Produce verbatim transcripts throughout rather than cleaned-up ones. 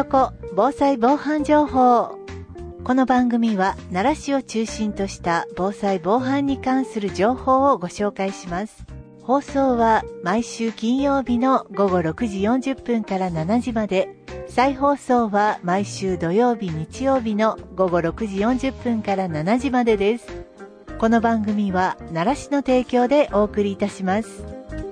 こ防災防犯情報。この番組は奈良市を中心とした防災防犯に関する情報をご紹介します。放送は毎週金曜日のごごろくじよんじゅっぷんからしちじまで、再放送は毎週土曜日日曜日のごごろくじよんじゅっぷんからしちじまでです。この番組は奈良市の提供でお送りいたします。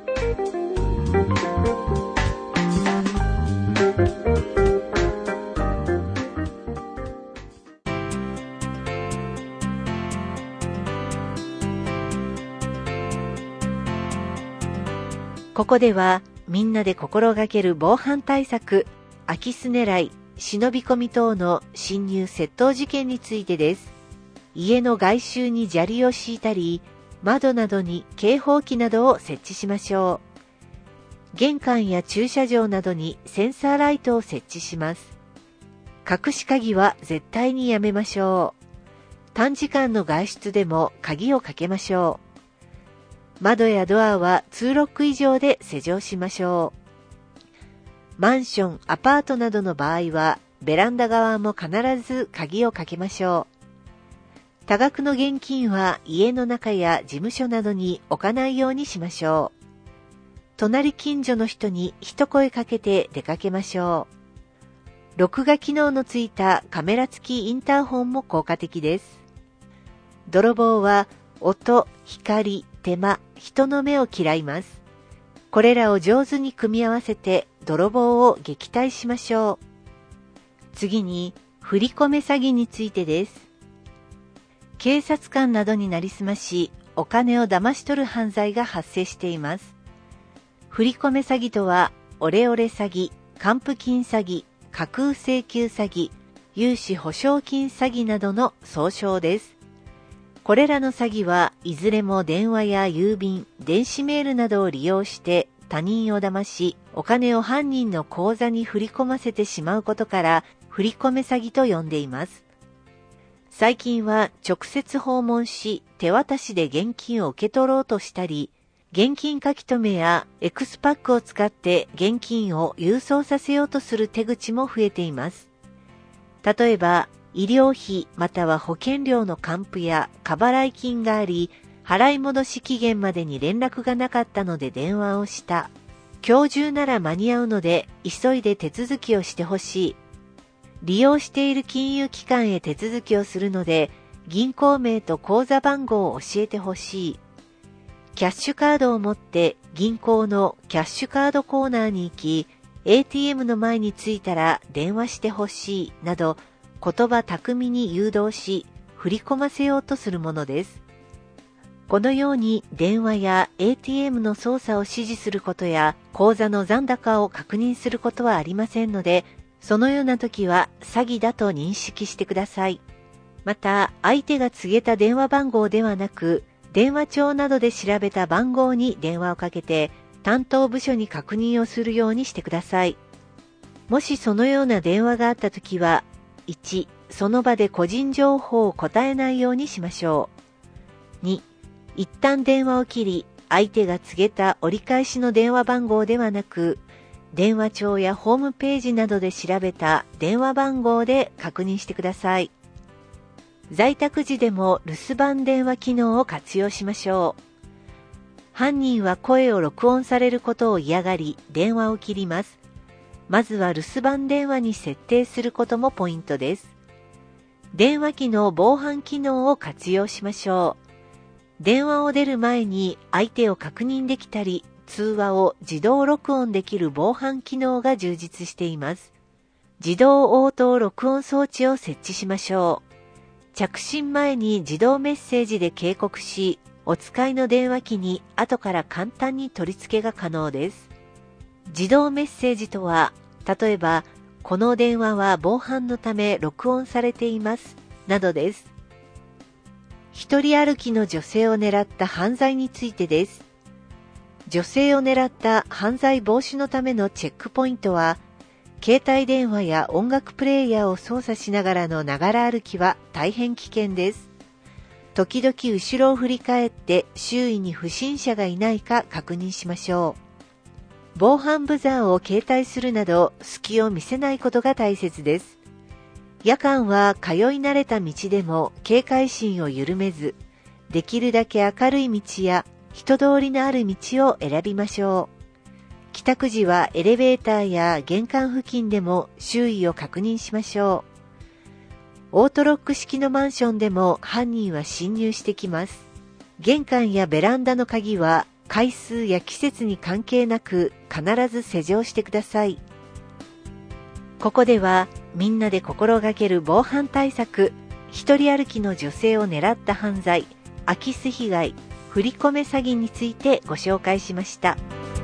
ここではみんなで心がける防犯対策、空き巣狙い、忍び込み等の侵入窃盗事件についてです。家の外周に砂利を敷いたり、窓などに警報器などを設置しましょう。玄関や駐車場などにセンサーライトを設置します。隠し鍵は絶対にやめましょう。短時間の外出でも鍵をかけましょう。窓やドアはツーロック以上で施錠しましょう。マンション、アパートなどの場合は、ベランダ側も必ず鍵をかけましょう。多額の現金は家の中や事務所などに置かないようにしましょう。隣近所の人に一声かけて出かけましょう。録画機能のついたカメラ付きインターホンも効果的です。泥棒は音、光、手間、人の目を嫌います。これらを上手に組み合わせて泥棒を撃退しましょう。次に、振り込め詐欺についてです。警察官などになりすまし、お金を騙し取る犯罪が発生しています。振り込め詐欺とは、オレオレ詐欺、還付金詐欺、架空請求詐欺、融資保証金詐欺などの総称です。これらの詐欺はいずれも電話や郵便、電子メールなどを利用して他人を騙し、お金を犯人の口座に振り込ませてしまうことから、振り込め詐欺と呼んでいます。最近は直接訪問し、手渡しで現金を受け取ろうとしたり、現金書き留めやエクスパックを使って現金を郵送させようとする手口も増えています。例えば、医療費または保険料の還付や過払い金があり、払い戻し期限までに連絡がなかったので電話をした。今日中なら間に合うので急いで手続きをしてほしい。利用している金融機関へ手続きをするので、銀行名と口座番号を教えてほしい。キャッシュカードを持って銀行のキャッシュカードコーナーに行き、エーティーエム の前に着いたら電話してほしいなど、言葉巧みに誘導し、振り込ませようとするものです。このように電話や エーティーエム の操作を指示することや、口座の残高を確認することはありませんので、そのような時は詐欺だと認識してください。また、相手が告げた電話番号ではなく、電話帳などで調べた番号に電話をかけて、担当部署に確認をするようにしてください。もしそのような電話があった時は、いち、その場で個人情報を答えないようにしましょう。に、一旦電話を切り、相手が告げた折り返しの電話番号ではなく、電話帳やホームページなどで調べた電話番号で確認してください。在宅時でも留守番電話機能を活用しましょう。犯人は声を録音されることを嫌がり、電話を切ります。まずは留守番電話に設定することもポイントです。電話機の防犯機能を活用しましょう。電話を出る前に相手を確認できたり、通話を自動録音できる防犯機能が充実しています。自動応答録音装置を設置しましょう。着信前に自動メッセージで警告し、お使いの電話機に後から簡単に取り付けが可能です。自動メッセージとは、例えば、この電話は防犯のため録音されています、などです。一人歩きの女性を狙った犯罪についてです。女性を狙った犯罪防止のためのチェックポイントは、携帯電話や音楽プレイヤーを操作しながらのながら歩きは大変危険です。時々後ろを振り返って周囲に不審者がいないか確認しましょう。 防犯ブザーを携帯するなど隙を見せないことが大切です。夜間は通い慣れた道でも警戒心を緩めず、できるだけ明るい道や人通りのある道を選びましょう。帰宅時はエレベーターや玄関付近でも周囲を確認しましょう。オートロック式のマンションでも犯人は侵入してきます。玄関やベランダの鍵は階数や季節に関係なく必ず施錠してください。ここではみんなで心がける防犯対策、一人歩きの女性を狙った犯罪、空き巣被害、振り込め詐欺についてご紹介しました。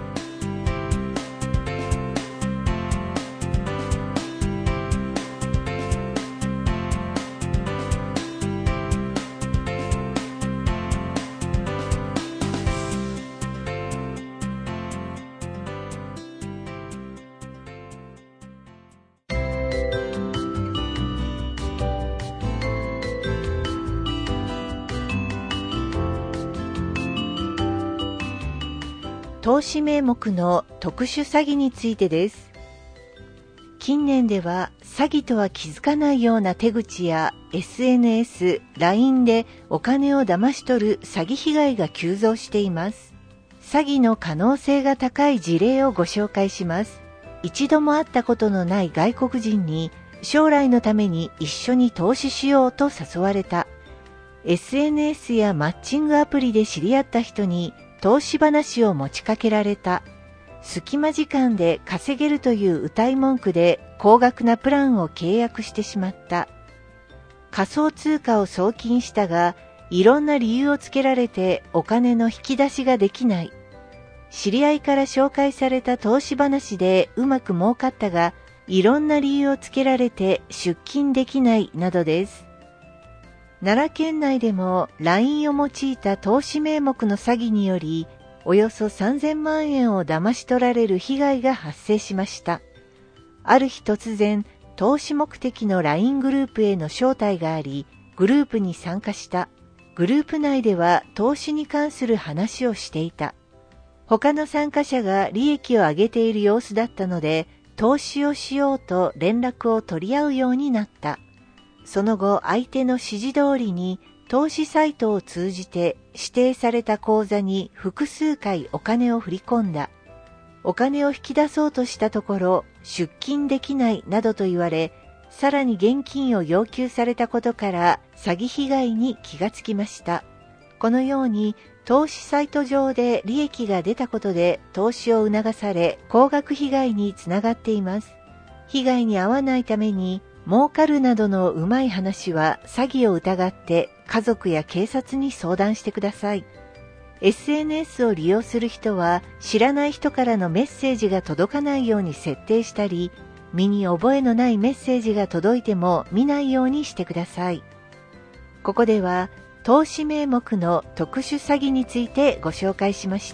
投資名目の特殊詐欺についてです。近年では詐欺とは気づかないような手口や エスエヌエス、ライン でお金を騙し取る詐欺被害が急増しています。詐欺の可能性が高い事例をご紹介します。一度も会ったことのない外国人に将来のために一緒に投資しようと誘われた。エスエヌエス やマッチングアプリで知り合った人に投資話を持ちかけられた。隙間時間で稼げるという謳い文句で高額なプランを契約してしまった。仮想通貨を送金したが、いろんな理由をつけられてお金の引き出しができない。知り合いから紹介された投資話でうまく儲かったが、いろんな理由をつけられて出金できないなどです。奈良県内でも ライン を用いた投資名目の詐欺により、およそさんぜんまんえんを騙し取られる被害が発生しました。ある日突然、投資目的の ライン グループへの招待があり、グループに参加した。グループ内では投資に関する話をしていた。他の参加者が利益を上げている様子だったので、投資をしようと連絡を取り合うようになった。その後、相手の指示通りに投資サイトを通じて指定された口座に複数回お金を振り込んだ。お金を引き出そうとしたところ、出金できないなどと言われ、さらに現金を要求されたことから詐欺被害に気がつきました。このように投資サイト上で利益が出たことで投資を促され、高額被害につながっています。被害に遭わないために、儲かるなどのうまい話は詐欺を疑って家族や警察に相談してください。エスエヌエス を利用する人は知らない人からのメッセージが届かないように設定したり、身に覚えのないメッセージが届いても見ないようにしてください。ここでは投資名目の特殊詐欺についてご紹介しました。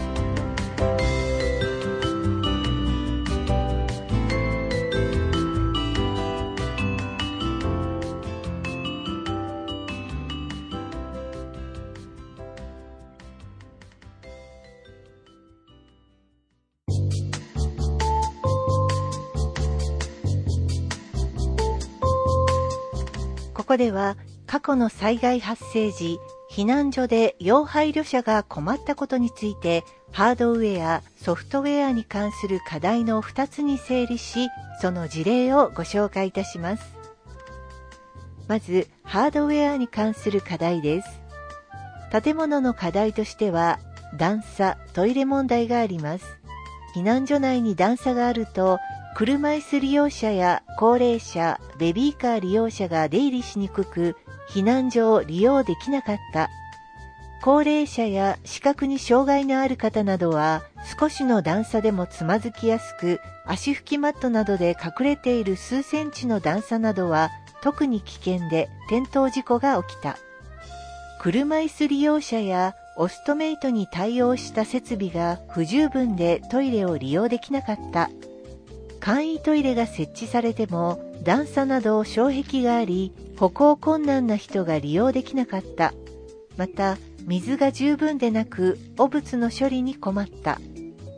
ここでは過去の災害発生時、避難所で要配慮者が困ったことについて、ハードウェア、ソフトウェアに関する課題のふたつに整理し、その事例をご紹介いたします。まず、ハードウェアに関する課題です。建物の課題としては、段差、トイレ問題があります。避難所内に段差があると、車椅子利用者や高齢者、ベビーカー利用者が出入りしにくく、避難所を利用できなかった。高齢者や視覚に障害のある方などは、少しの段差でもつまずきやすく、足拭きマットなどで隠れている数センチの段差などは、特に危険で転倒事故が起きた。車椅子利用者やオストメイトに対応した設備が不十分でトイレを利用できなかった。簡易トイレが設置されても段差など障壁があり、歩行困難な人が利用できなかった。また、水が十分でなく汚物の処理に困った。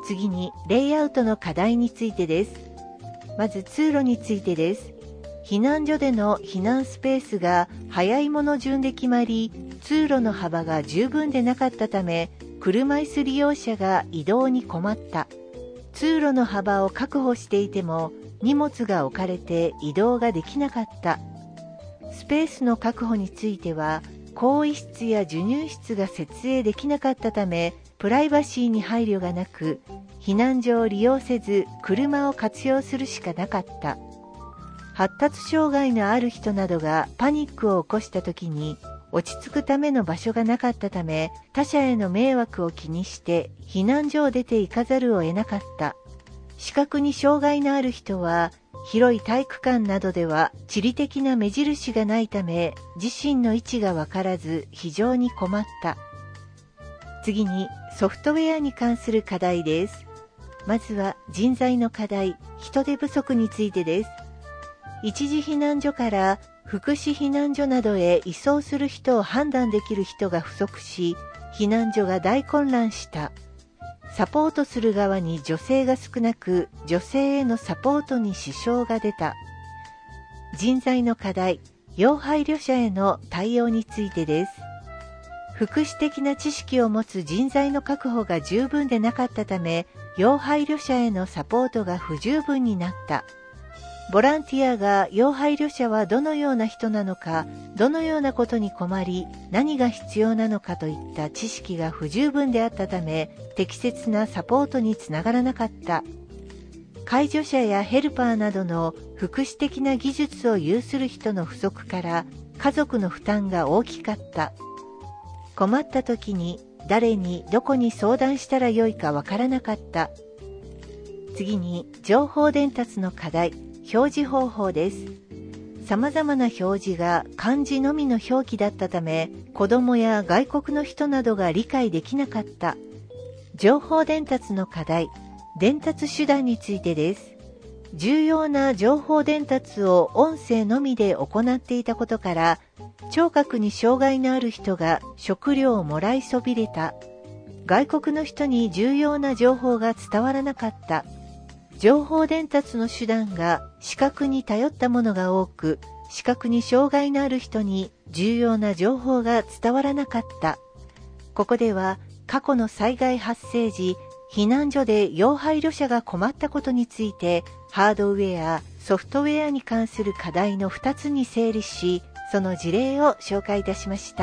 次にレイアウトの課題についてです。まず通路についてです。避難所での避難スペースが早いもの順で決まり、通路の幅が十分でなかったため、車椅子利用者が移動に困った。通路の幅を確保していても、荷物が置かれて移動ができなかった。スペースの確保については、更衣室や授乳室が設営できなかったため、プライバシーに配慮がなく、避難所を利用せず車を活用するしかなかった。発達障害のある人などがパニックを起こした時に、落ち着くための場所がなかったため、他者への迷惑を気にして避難所を出て行かざるを得なかった。視覚に障害のある人は、広い体育館などでは地理的な目印がないため、自身の位置がわからず非常に困った。次にソフトウェアに関する課題です。まずは人材の課題、人手不足についてです。一時避難所から福祉避難所などへ移送する人を判断できる人が不足し、避難所が大混乱した。サポートする側に女性が少なく、女性へのサポートに支障が出た。人材の課題、要配慮者への対応についてです。福祉的な知識を持つ人材の確保が十分でなかったため、要配慮者へのサポートが不十分になった。ボランティアが要配慮者はどのような人なのか、どのようなことに困り、何が必要なのかといった知識が不十分であったため、適切なサポートにつながらなかった。介助者やヘルパーなどの福祉的な技術を有する人の不足から、家族の負担が大きかった。困った時に誰にどこに相談したらよいかわからなかった。次に情報伝達の課題、表示方法です。様々な表示が漢字のみの表記だったため、子供や外国の人などが理解できなかった。情報伝達の課題、伝達手段についてです。重要な情報伝達を音声のみで行っていたことから、聴覚に障害のある人が食料をもらいそびれた。外国の人に重要な情報が伝わらなかった。情報伝達の手段が視覚に頼ったものが多く、視覚に障害のある人に重要な情報が伝わらなかった。ここでは過去の災害発生時、避難所で要配慮者が困ったことについて、ハードウェア、ソフトウェアに関する課題のふたつに整理し、その事例を紹介いたしました。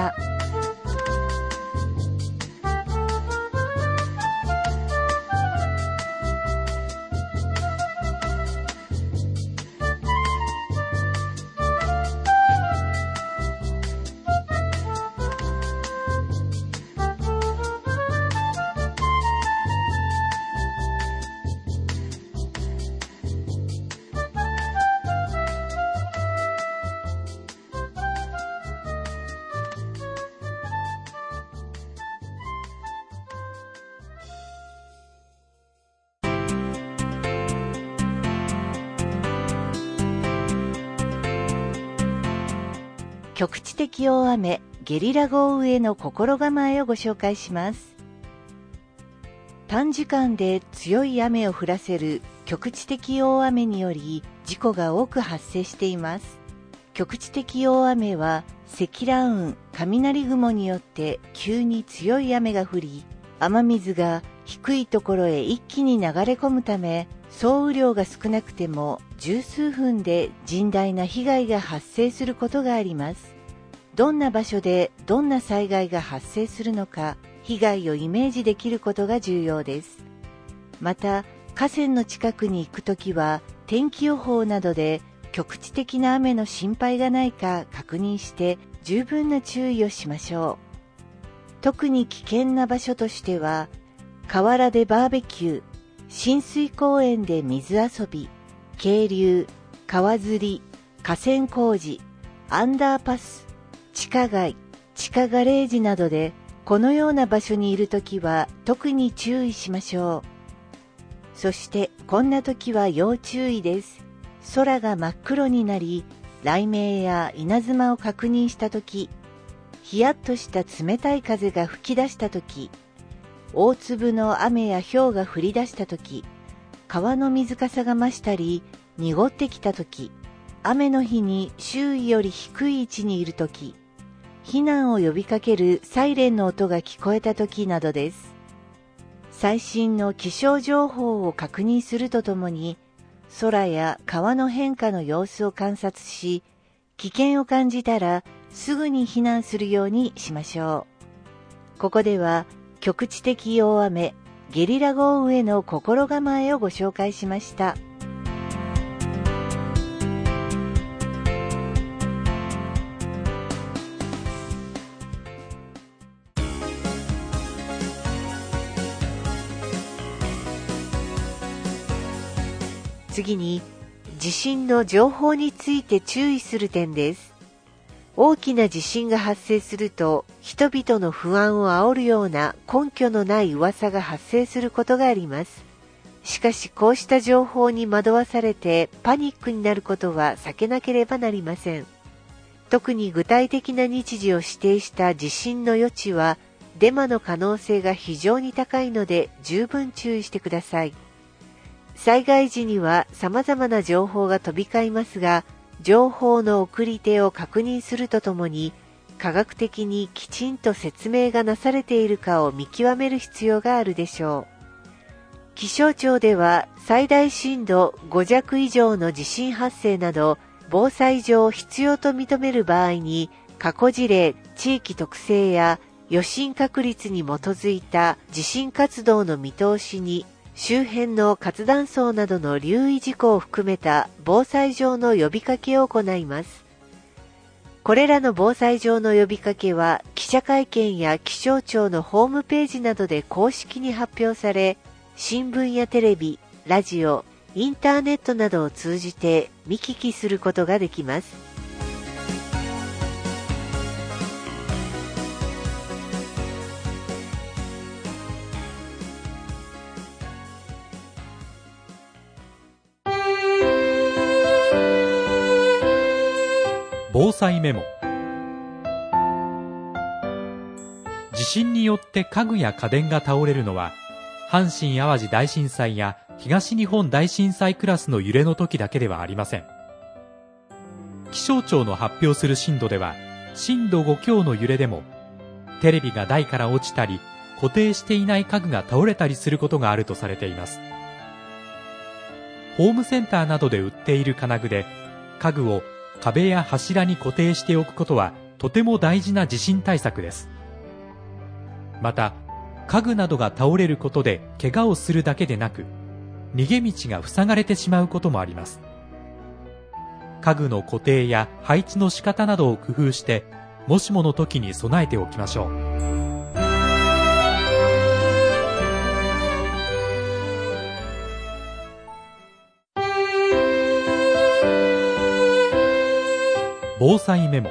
局地的大雨、ゲリラ豪雨への心構えをご紹介します。短時間で強い雨を降らせる局地的大雨により事故が多く発生しています。局地的大雨は積乱雲、雷雲によって急に強い雨が降り、雨水が低いところへ一気に流れ込むため、総雨量が少なくても十数分で甚大な被害が発生することがあります。どんな場所でどんな災害が発生するのか、被害をイメージできることが重要です。また、河川の近くに行くときは、天気予報などで局地的な雨の心配がないか確認して十分な注意をしましょう。特に危険な場所としては、河原でバーベキュー、親水公園で水遊び、渓流、川釣り、河川工事、アンダーパス、地下街、地下ガレージなどで、このような場所にいるときは特に注意しましょう。そしてこんなときは要注意です。空が真っ黒になり、雷鳴や稲妻を確認したとき、ヒヤッとした冷たい風が吹き出したとき、 大粒の雨や雹が降り出したとき、川の水かさが増したり濁ってきたとき、雨の日に周囲より低い位置にいるとき、避難を呼びかけるサイレンの音が聞こえたときなどです。最新の気象情報を確認するとともに、空や川の変化の様子を観察し、危険を感じたらすぐに避難するようにしましょう。ここでは局地的大雨、ゲリラ豪雨への心構えをご紹介しました。次に、地震の情報について注意する点です。大きな地震が発生すると、人々の不安を煽るような根拠のない噂が発生することがあります。しかし、こうした情報に惑わされてパニックになることは避けなければなりません。特に具体的な日時を指定した地震の予知は、デマの可能性が非常に高いので十分注意してください。災害時には様々な情報が飛び交いますが、情報の送り手を確認するとともに、科学的にきちんと説明がなされているかを見極める必要があるでしょう。気象庁では最大震度ご弱以上の地震発生など、防災上必要と認める場合に、過去事例、地域特性や余震確率に基づいた地震活動の見通しに、周辺の活断層などの留意事項を含めた防災上の呼びかけを行います。これらの防災上の呼びかけは記者会見や気象庁のホームページなどで公式に発表され、新聞やテレビ、ラジオ、インターネットなどを通じて見聞きすることができます。 防災メモ。地震によって家具や家電が倒れるのは、阪神・淡路大震災や東日本大震災クラスの揺れの時だけではありません。気象庁の発表する震度では、震度ご強の揺れでも、テレビが台から落ちたり、固定していない家具が倒れたりすることがあるとされています。ホームセンターなどで売っている金具で、家具を壁や柱に固定しておくことはとても大事な地震対策です。また、家具などが倒れることで怪我をするだけでなく、逃げ道が塞がれてしまうこともあります。家具の固定や配置の仕方などを工夫して、もしもの時に備えておきましょう。防災メモ。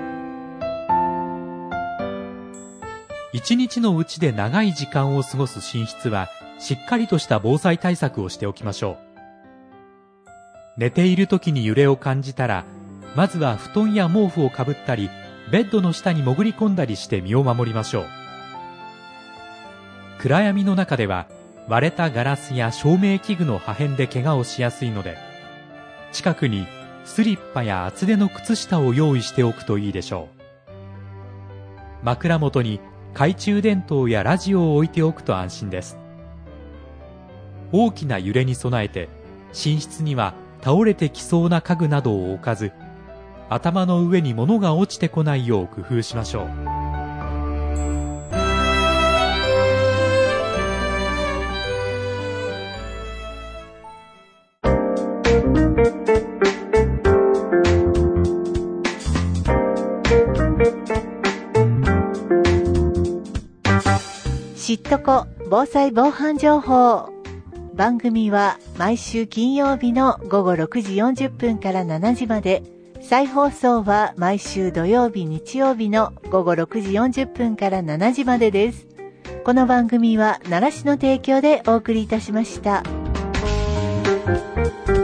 一日のうちで長い時間を過ごす寝室は、しっかりとした防災対策をしておきましょう。寝ている時に揺れを感じたら、まずは布団や毛布をかぶったり、ベッドの下に潜り込んだりして身を守りましょう。暗闇の中では、割れたガラスや照明器具の破片で怪我をしやすいので、近くにスリッパや厚手の靴下を用意しておくといいでしょう。枕元に懐中電灯やラジオを置いておくと安心です。大きな揺れに備えて、寝室には倒れてきそうな家具などを置かず、頭の上に物が落ちてこないよう工夫しましょう。 知っとこ防災防犯情報。番組は毎週金曜日のごごろくじよんじゅっぷんからしちじまで、再放送は毎週土曜日日曜日のごごろくじよんじゅっぷんからしちじまでです。この番組は奈良市の提供でお送りいたしました。